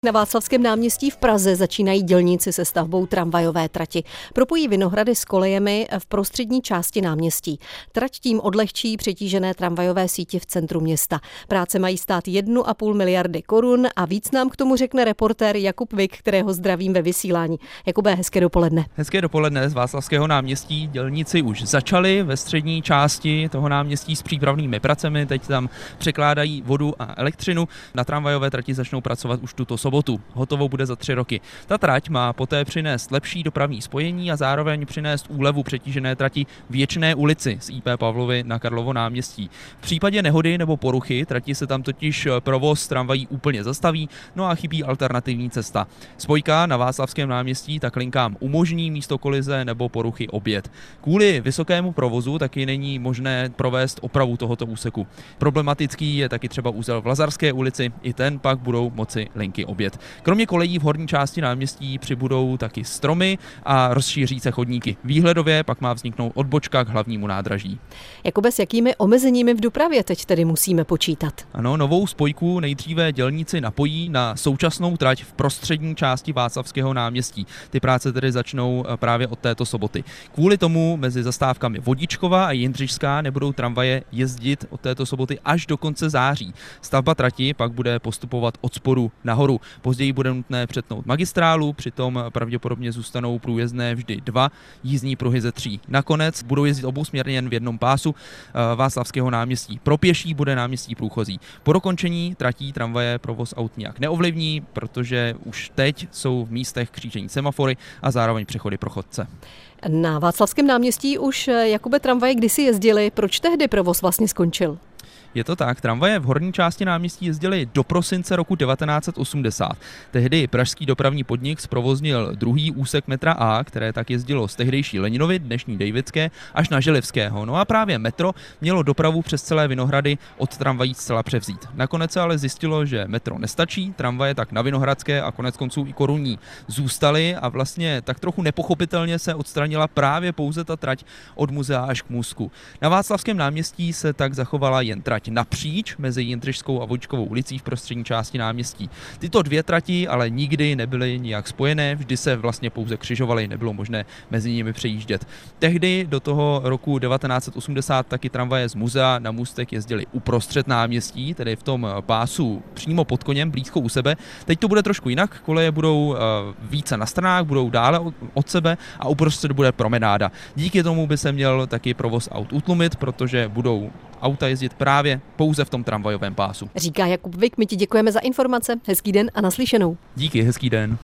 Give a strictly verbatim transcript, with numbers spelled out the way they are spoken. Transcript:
Na Václavském náměstí v Praze začínají dělníci se stavbou tramvajové trati. Propojí Vinohrady s kolejemi v prostřední části náměstí. Trať tím odlehčí přetížené tramvajové sítě v centru města. Práce mají stát jednu a půl miliardy korun a víc nám k tomu řekne reportér Jakub Vik, kterého zdravím ve vysílání. Jakube, hezké dopoledne. Hezké dopoledne z Václavského náměstí. Dělníci už začali ve střední části toho náměstí s přípravnými pracemi. Teď tam překládají vodu a elektřinu. Na tramvajové trati začnou pracovat už tuto sobotu. Hotovo bude za tři roky. Ta trať má poté přinést lepší dopravní spojení a zároveň přinést úlevu přetížené trati Věčné ulici z í pé Pavlovy na Karlovo náměstí. V případě nehody nebo poruchy trati se tam totiž provoz tramvají úplně zastaví, no a chybí alternativní cesta. Spojka na Václavském náměstí tak linkám umožní místo kolize nebo poruchy obět. Kvůli vysokému provozu taky není možné provést opravu tohoto úseku. Problematický je taky třeba úzel v Lazarské ulici, i ten pak budou moci linky obět. Kromě kolejí v horní části náměstí přibudou taky stromy a rozšíří se chodníky. Výhledově pak má vzniknout odbočka k hlavnímu nádraží. Jakube, s jakými omezeními v dopravě teď tedy musíme počítat? Ano, novou spojku nejdříve dělníci napojí na současnou trať v prostřední části Václavského náměstí. Ty práce tedy začnou právě od této soboty. Kvůli tomu mezi zastávkami Vodičkova a Jindřišská nebudou tramvaje jezdit od této soboty až do konce září. Stavba trati pak bude postupovat od spodu nahoru. Později bude nutné přetnout magistrálu, přitom pravděpodobně zůstanou průjezdné vždy dva jízdní pruhy ze tří. Nakonec budou jezdit obousměrně jen v jednom pásu Václavského náměstí. Pro pěší bude náměstí průchozí. Po dokončení tratí tramvaje provoz aut nijak neovlivní, protože už teď jsou v místech křížení semafory a zároveň přechody pro chodce. Na Václavském náměstí už, Jakube, tramvaje kdysi jezdily. Proč tehdy provoz vlastně skončil? Je to tak, tramvaje v horní části náměstí jezdily do prosince roku devatenáct set osmdesát. Tehdy pražský dopravní podnik zprovoznil druhý úsek metra A, které tak jezdilo z tehdejší Leninovy, dnešní Dejvické, až na Želivského. No a právě metro mělo dopravu přes celé Vinohrady od tramvají zcela převzít. Nakonec se ale zjistilo, že metro nestačí, tramvaje tak na Vinohradské a konec konců i Korunní zůstaly a vlastně tak trochu nepochopitelně se odstranila právě pouze ta trať od muzea až k Můstku. Na Václavském náměstí se tak zachovala jen trať napříč mezi Jindřišskou a Vodičkovou ulicí v prostřední části náměstí. Tyto dvě trati ale nikdy nebyly nijak spojené, vždy se vlastně pouze křižovaly, nebylo možné mezi nimi přejíždět. Tehdy do toho roku devatenáct set osmdesát taky tramvaje z muzea na Můstek jezdily uprostřed náměstí, tedy v tom pásu přímo pod koněm, blízko u sebe. Teď to bude trošku jinak, koleje budou více na stranách, budou dále od sebe a uprostřed bude promenáda. Díky tomu by se měl taky provoz aut utlumit, protože budou auta jezdit právě pouze v tom tramvajovém pásu. Říká Jakub Vik, my ti děkujeme za informace. Hezký den a naslyšenou. Díky, hezký den.